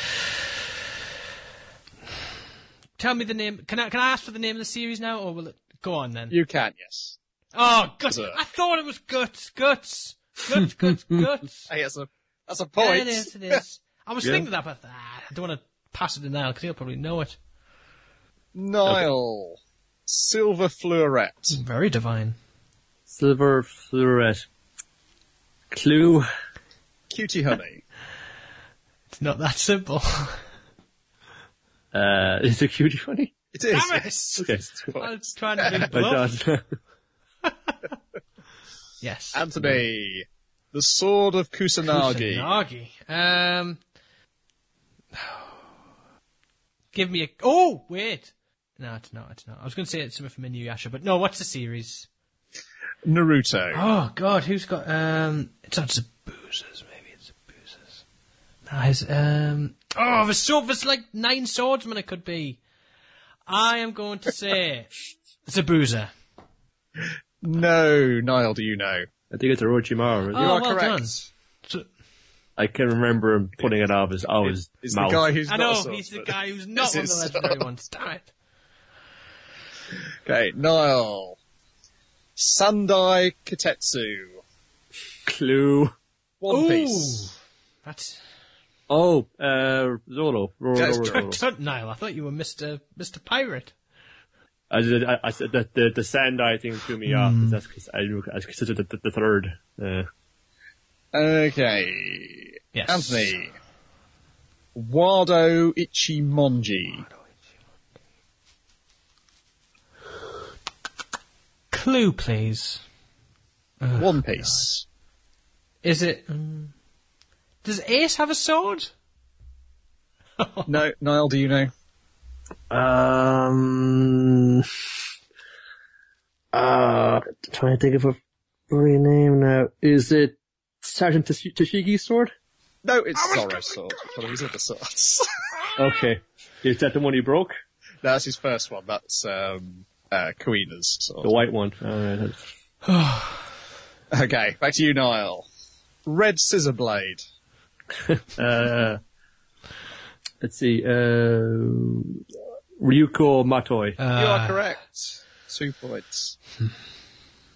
Tell me the name. Can I ask for the name of the series now, or will it go on then? You can, yes. Oh, Guts! I thought it was Guts. Hey, that's a point. Yeah, it is. I was thinking that, but I don't want to pass it to Niall because he'll probably know it. Niall. Silver Fluorette. Very divine. Silver Fluorette. Clue. Cutie Honey. It's not that simple. Is it Cutie Honey? It is. Damn it! Yes. Okay. I was trying to be bluff. Yes. Anthony. The Sword of Kusanagi. Give me a... Oh, wait. No, it's not. I was going to say it's something from Inuyasha, but no, what's the series? Naruto. Oh, God, who's got... It's not Zabuza's, maybe it's Zabuza's. No, there's like 9 swordsmen it could be. I am going to say Zabuza. No, Niall, do you know? I think it's Orochimaru. You are well correct. Done. I can remember him putting it out of his mouth. The guy who's I not know, a swordsman. he's the guy who's not one of the legendary ones. Damn it. Okay, Niall. Sandai Kitetsu. Clue. One Piece. That's... Oh, Zoro. Niall, I thought you were Mr. Pirate. I said that the Sandai thing threw me off. That's because I considered it the third. Okay. Yes. Anthony. Wado Ichimonji. Clue, please. One Piece. God. Is it... Does Ace have a sword? No, Niall, do you know? Trying to think of a bloody name now. Is it Sergeant Tashigi's sword? No, it's Zoro's sword. One of his other swords. Okay. Is that the one he broke? No, that's his first one. That's Kuina's sword. The white one. Alright. Okay, back to you, Niall. Red Scissor Blade. Let's see. Ryuko Matoi. You are correct. 2 points.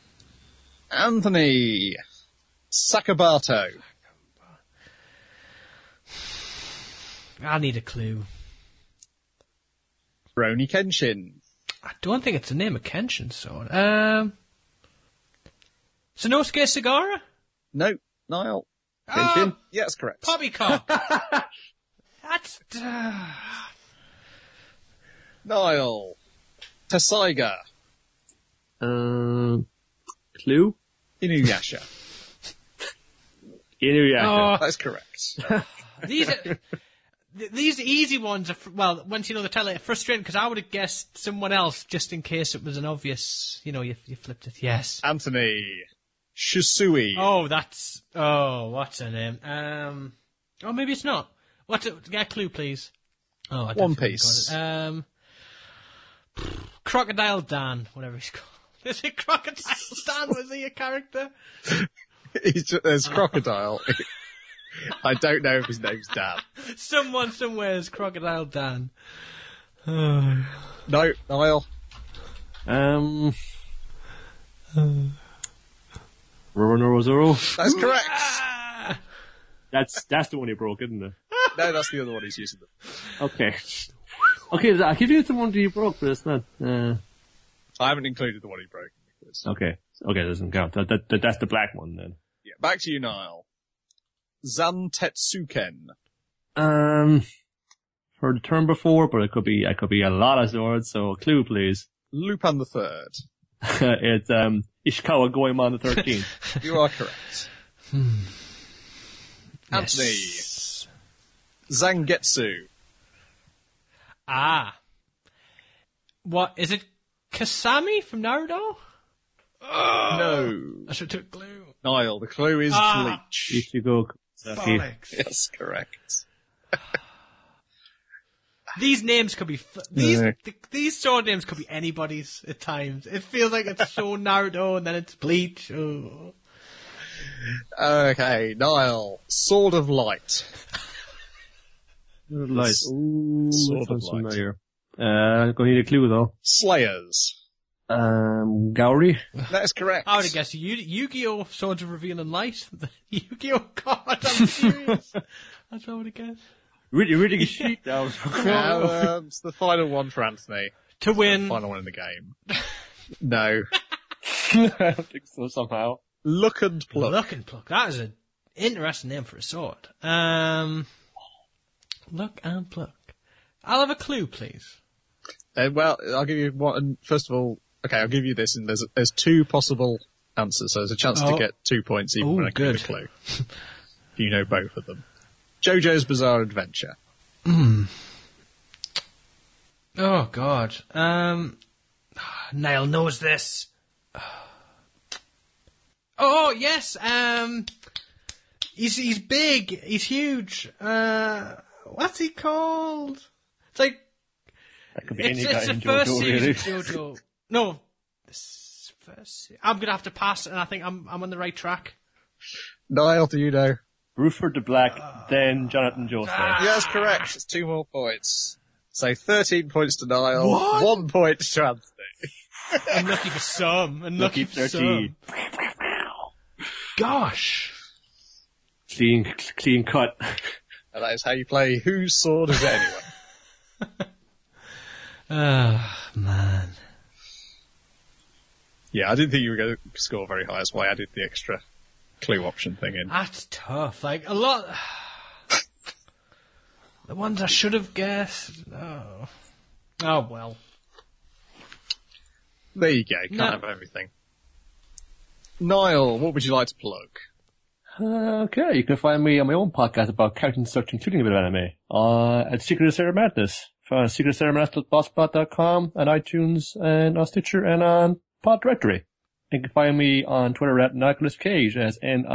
Anthony. Sakabato. I need a clue. Rurouni Kenshin. I don't think it's the name of Kenshin sword. Sanosuke Sagara? No, Niall. Kenshin? Yeah, that's correct. Poppycock. That's... Niall. Tasaiga. Clue? Inuyasha. Inuyasha. That's correct. These easy ones are, once you know the title, frustrating because I would have guessed someone else just in case it was an obvious, you flipped it. Yes. Anthony. Shisui. What's her name? Maybe it's not. Get a clue, please. Oh, I One definitely Piece. got it. Crocodile Dan, whatever he's called. Is it Crocodile Dan? Was he a character? There's Crocodile. I don't know if his name's Dan. Someone somewhere is Crocodile Dan. No, Niall. Roronorazoro. That's correct. That's the one he broke, isn't it? No, that's the other one he's using. Okay. Okay, I'll give you the one that you broke, but it's not. I haven't included the one he broke. Okay, doesn't count. That's the black one then. Yeah, back to you, Niall. Zantetsuken. Heard the term before, but it could be a lot of swords. So, clue, please. Lupin the Third. It's Ishikawa Goemon the 13th. You are correct. Anthony. Yes. Zangetsu. What, is it Kasami from Naruto? No. I should have took a clue. Niall, the clue is Bleach. Ichigo. Bollocks. Yes, correct. These names could be these sword names could be anybody's at times. It feels like it's so Naruto and then it's Bleach. Oh. Okay, Niall. Sword of Light. Light. Ooh, Sword of sounds Light. familiar. Gonna need a clue though. Slayers. Gauri. That's correct. I would have guessed Yu-Gi-Oh! Swords of Revealing Light. Yu-Gi-Oh! God, I'm serious. That's what I would have guessed. Really good sheet down. Now, it's the final one for Anthony. To win. Final one in the game. No. I don't think so somehow. Look and Pluck. Look and Pluck. That is an interesting name for a sword. Look and Pluck. I'll have a clue, please. Well, I'll give you one. First of all, okay, I'll give you this, and there's two possible answers, so there's a chance to get 2 points even when I give you the clue. You know both of them. JoJo's Bizarre Adventure. Oh, God. Niall knows this. Oh, yes. He's big. He's huge. What's he called? It's like... That could be any guy It's the in first JoJo, season really. of JoJo. No. This first... I'm going to have to pass, and I think I'm on the right track. Niall, do you know? Ruford the Black, then Jonathan Joseph. Yes, correct. It's 2 more points. So 13 points to Niall, What? 1 point to Anthony. I'm lucky for some. And lucky for 30. some. Gosh. Clean cut. And that is how you play Whose Sword Is It Anyway? Man. Yeah, I didn't think you were going to score very high. That's why I did the extra clue option thing in. That's tough. Like, a lot... The ones I should have guessed. Oh. Oh, well. There you go. Can't have everything. Niall, what would you like to plug? Okay, you can find me on my own podcast about character search, including a bit of anime, at Secret of Sarah Madness. Find secretsarahmadness.blogspot.com, on iTunes, and on Stitcher, and on Pod Directory. You can find me on Twitter at Nicholas Cage, as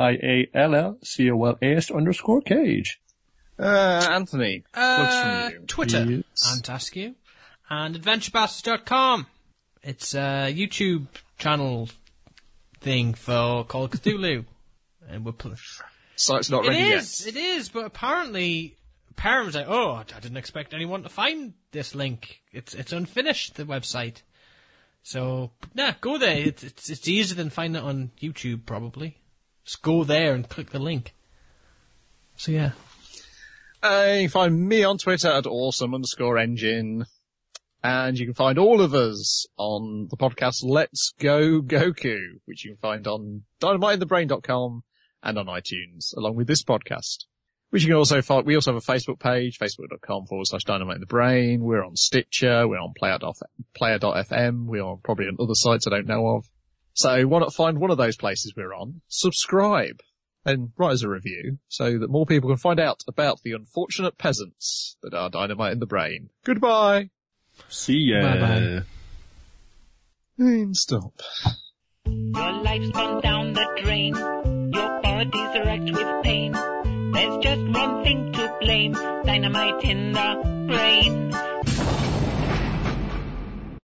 NIALLCOLAS_Cage. Anthony, plugs from you. Twitter, Yes. and Askew, and AdventureBastards.com. It's a YouTube channel thing for Call of Cthulhu. And we're Site's not ready yet. It is, but apparently Perrim's like, oh, I didn't expect anyone to find this link. It's unfinished, the website. So, go there. It's easier than finding it on YouTube, probably. Just go there and click the link. So, yeah. You can find me on Twitter at awesome_engine. And you can find all of us on the podcast Let's Go Goku, which you can find on dynamiteinthebrain.com and on iTunes, along with this podcast. Which you can also find. We also have a Facebook page, facebook.com/dynamiteinthebrain. We're on Stitcher. We're on player.fm. We're on probably on other sites I don't know of. So why not find one of those places we're on, subscribe, and write us a review so that more people can find out about the unfortunate peasants that are Dynamite in the Brain. Goodbye. See ya. Bye-bye. And stop. Your life's gone down the drain. Your body's wrecked with pain. There's just one thing to blame. Dynamite in the brain.